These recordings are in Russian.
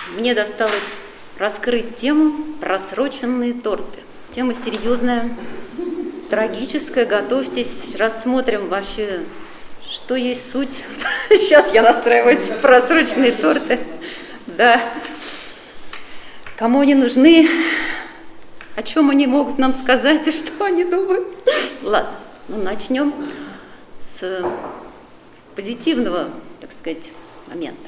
мне досталось раскрыть тему «Просроченные торты». Тема серьезная, трагическая. Готовьтесь, рассмотрим вообще, что есть суть. Сейчас я настраиваюсь в просроченные торты. Да. Кому они нужны, о чем они могут нам сказать и что они думают. Ладно, ну начнем с позитивного, так сказать, момента.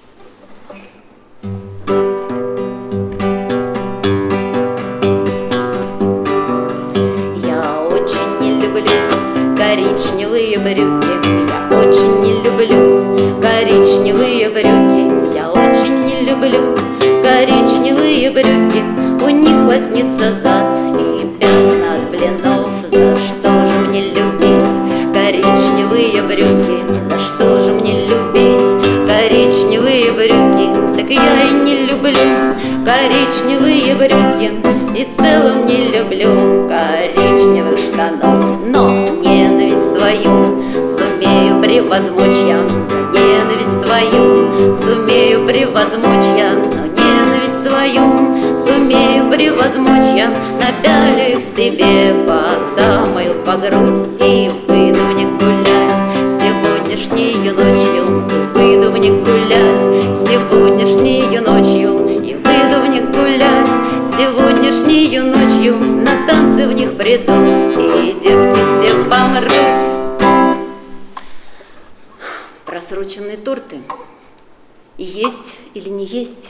Я очень не люблю коричневые брюки. Я очень не люблю коричневые брюки. Я очень не люблю коричневые брюки. У них лоснится зад и пятна от блинов. За что же мне любить коричневые брюки? За что же мне любить коричневые брюки? Так я и не люблю коричневые брюки, и в целом не люблю коричневых штанов. Но ненависть свою сумею превозмочь я, ненависть свою сумею превозмочь я, но ненависть свою сумею превозмочь я. Напялю их себе по самую по грудь и выйду в них гулять сегодняшнею ночью. И выйду в них гулять сегодняшнею ночью. И выйду в них гулять сегодняшнею ночью. На танцы в них приду, и девки все помрут. Просроченные торты. Есть или не есть?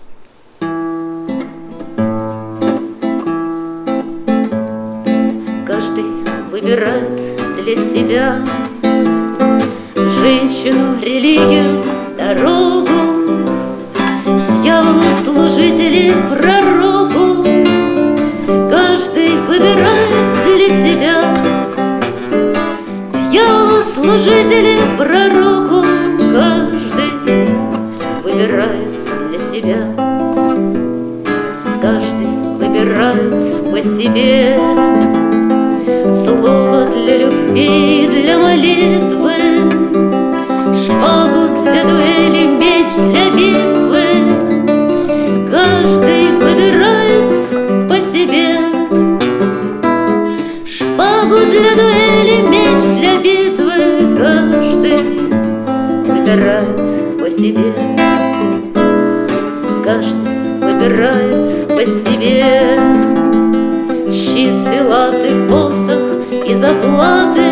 Каждый выбирает для себя женщину, религию, дорогу, дьяволу, служителей, пророку. Каждый выбирает для себя дьяволу, служителей, пророку. Каждый выбирает для себя. Каждый выбирает по себе слово для любви, для молитвы, шпагу для дуэли, меч для битвы. Каждый выбирает по себе шпагу для дуэли, меч для битвы. Каждый выбирает по себе. Каждый выбирает по себе щит и латы, посох и заплаты,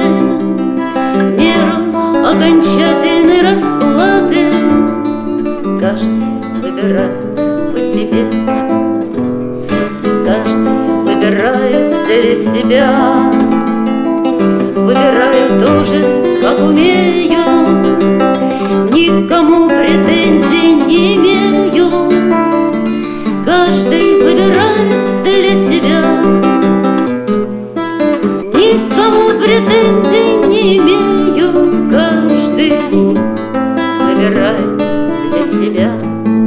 меру окончательной расплаты. Каждый выбирает по себе. Каждый выбирает для себя. Выбираю тоже, как умею, никому претензий не имею. Каждый выбирает для себя. Никому претензий не имею. Каждый выбирает для себя.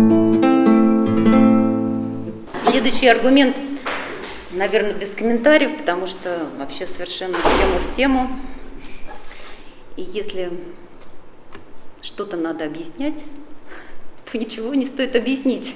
Следующий аргумент, наверное, без комментариев, потому что вообще совершенно в тему. И если что-то надо объяснять, то ничего не стоит объяснить.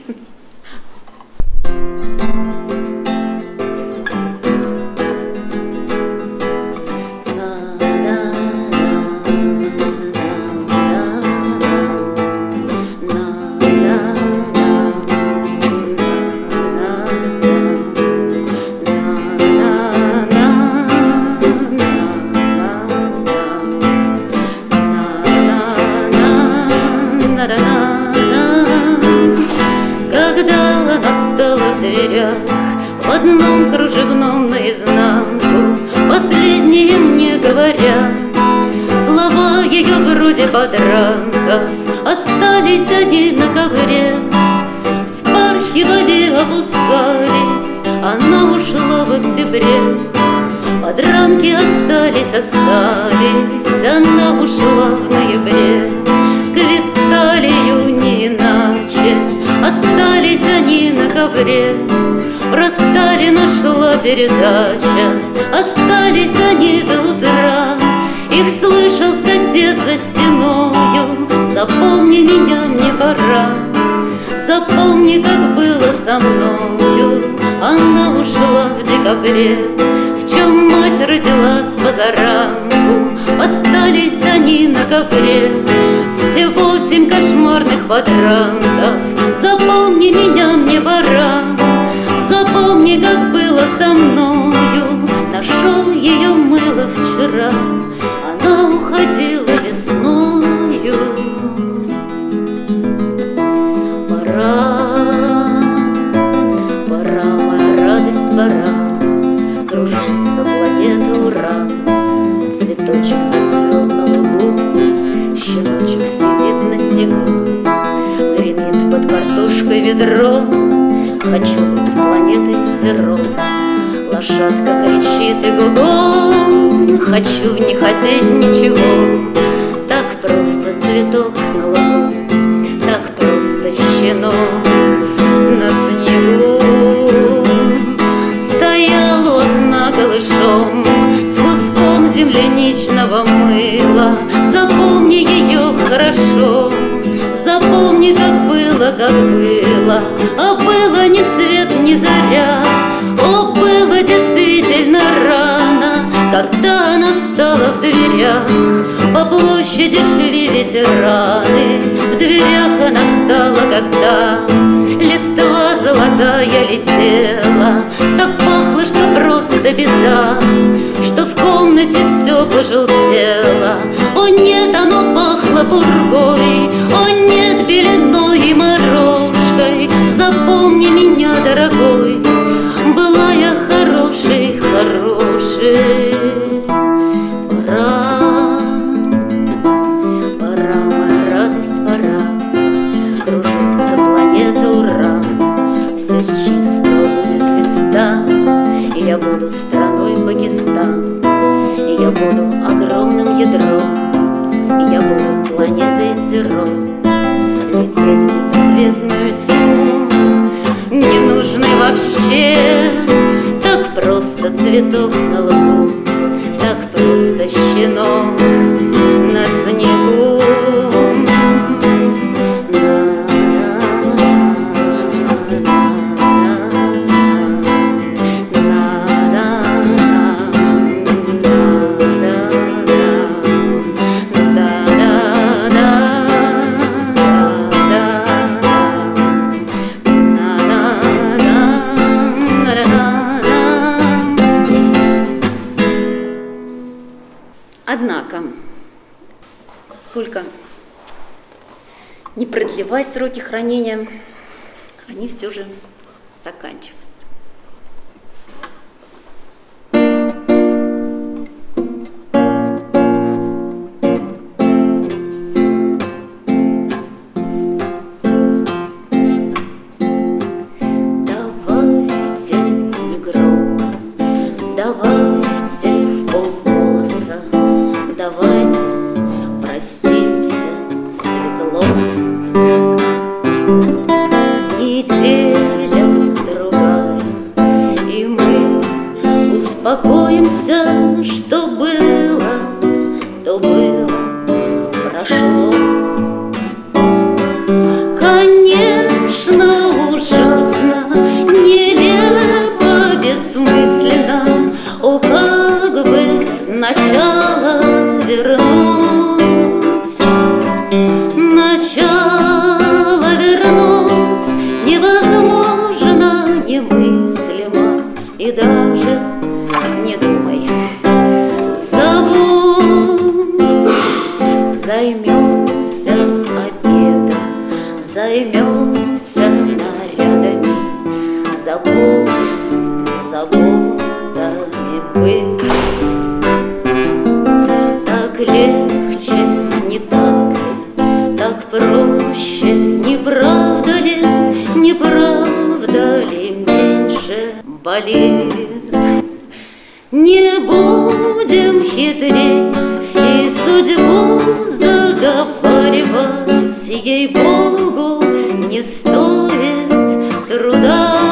Когда она встала в дверях, в одном кружевном наизнанку, последние мне говорят, слова ее вроде подранков остались они на ковре. Вспархивали, опускались, она ушла в октябре. Подранки остались, она ушла в ноябре. К Виталию не иначе остались они на ковре. Про Сталина шла передача, остались они до утра. Их слышал сосед за стеною: запомни меня, мне пора. Запомни, как было со мною. Она ушла в декабре, в чем мать родилась позаранку. Остались они на ковре, все 8 кошмарных подранков. Запомни меня, мне пора. Запомни, как было со мною. Нашел ее мыло вчера, она уходила весною. Пора, моя радость, пора. Кружится планета Уран. Цветочек зацвел на лугу, щеночек сидит на снегу. Гремит под картошкой ведро. Хочу быть с планетой Зеро. Лошадка кричит иго-го. Хочу не хотеть ничего. Так просто цветок на лугу, так просто щенок на снегу. Стоял у окна голышом с куском земляничного мыла. Запомни ее хорошо. Запомни, как было, как было. А было ни свет, ни заря. О, было действительно рано, когда она встала в дверях. По площади шли ветераны. В дверях она стала, когда листва золотая летела. Так пахло, что просто беда, что в комнате все пожелтело. О нет, оно пахло пургой. О нет, беленой и морожкой. Запомни меня, дорогой, была я хорошей, хорошей. Пора, моя радость, пора. Кружится планета Уран. Все с чистого будет листа. И я буду страной Пакистан. И я буду огромным ядром. И я буду планетой Зеро. Лететь в безответную тьму, ненужный вообще. Так просто цветок на лугу, так просто щенок на снегу. Однако, сколько не продлевай сроки хранения, они все же заканчиваются. Давайте не громко, давайте в полголоса. Давайте простимся светло. Неделя другая, и мы успокоимся, что было, то было, прошло. Конечно, ужасно, нелепо, бессмысленно. О, как бы сначала вернуть, начало вернуть невозможно, немыслимо, и даже не думай. Забудь, займемся обедом, займемся нарядами, заполним заботами быть. Так легче, не так ли, так проще, не правда ли, не правда ли меньше болит? Не будем хитрить и судьбу заговаривать, ей-богу, не стоит труда.